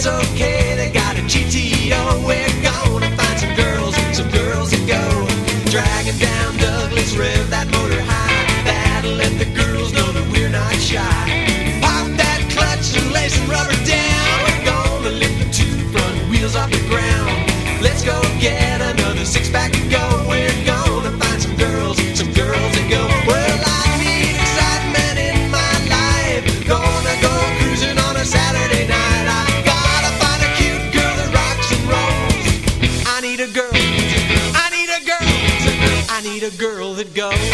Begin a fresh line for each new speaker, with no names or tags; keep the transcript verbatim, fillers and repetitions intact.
okay, they got a G T O. We're gonna find some girls, some girls that go dragging down Douglas Rev, that motor high. That'll let the girls know that we're not shy. Pop that clutch and lay some rubber down. We're gonna lift the two front wheels off the ground. Let's go get another six-pack and go. We're gonna find some girls, some girls that go. Well, I need excitement in my life. Gonna go cruising on a Saturday night. I gotta find a cute girl that rocks and rolls. I need a girl, I need a girl, I need a girl that goes.